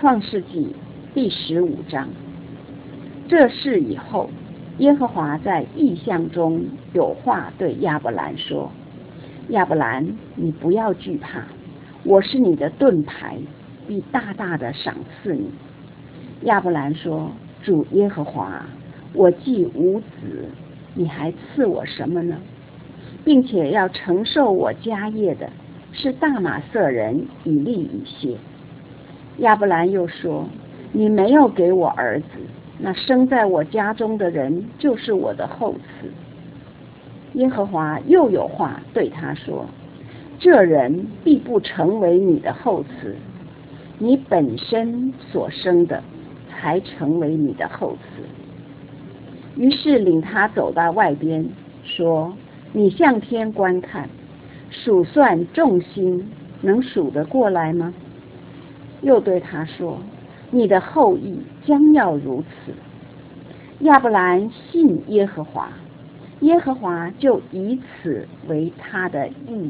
创世纪第15章。这事以后，耶和华在异象中有话对亚伯兰说：亚伯兰，你不要惧怕，我是你的盾牌，必大大的赏赐你。亚伯兰说：主耶和华，我既无子，你还赐我什么呢？并且要承受我家业的是大马色人以利以谢。亚伯兰又说：你没有给我儿子，那生在我家中的人就是我的后嗣。耶和华又有话对他说：这人必不成为你的后嗣，你本身所生的才成为你的后嗣。于是领他走到外边，说：你向天观看，数算众星，能数得过来吗？又对他说：你的后裔将要如此。亚伯兰信耶和华，耶和华就以此为他的义。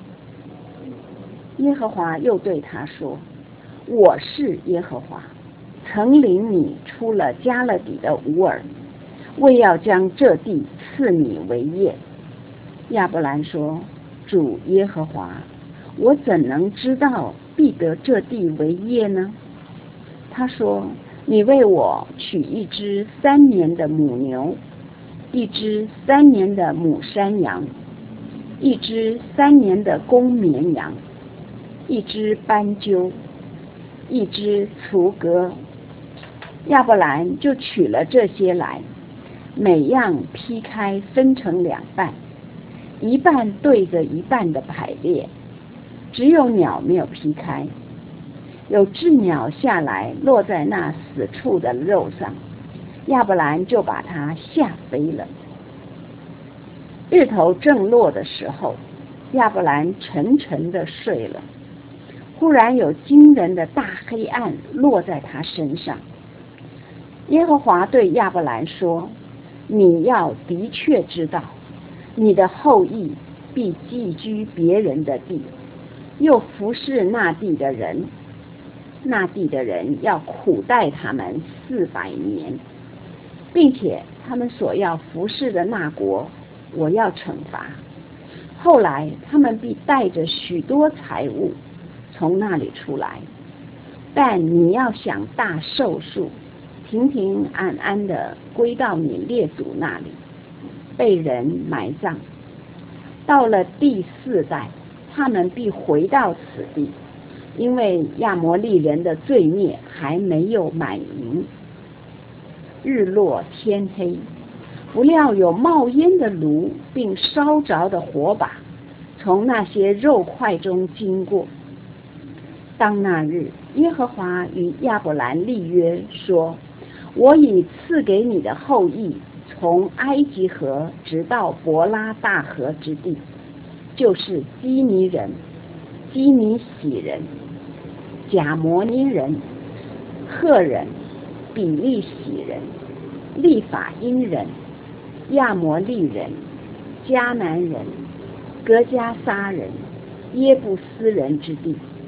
耶和华又对他说：我是耶和华，曾领你出了加勒底的乌尔，为要将这地赐你为业。亚伯兰说：主耶和华，我怎能知道必得这地为业呢？他说：你为我取一只3年的母牛，一只3年的母山羊，一只3年的公绵羊，一只斑鸠，一只雏鸽。亚伯兰就取了这些来，每样劈开分成2半，一半对着一半的排列，只有鸟没有劈开。有鸷鸟下来落在那死处的肉上，亚伯兰就把它吓飞了。日头正落的时候，亚伯兰沉沉地睡了。忽然有惊人的大黑暗落在他身上。耶和华对亚伯兰说：你要的确知道，你的后裔必寄居别人的地，又服侍那地的人，那地的人要苦待他们400年，并且他们所要服侍的那国，我要惩罚。后来他们必带着许多财物从那里出来，但你要享大寿数，平平安安的归到你列祖那里，被人埋葬。到了第4代，他们必回到此地，因为亚摩利人的罪孽还没有满盈。日落天黑，不料有冒烟的炉并烧着的火把从那些肉块中经过。当那日，耶和华与亚伯兰立约说：我已赐给你的后裔从埃及河直到伯拉大河之地，就是基尼人、基尼喜人、贾摩尼人、赫人、比利洗人、利法因人、亚摩利人、迦南人、格加撒人、耶布斯人之地。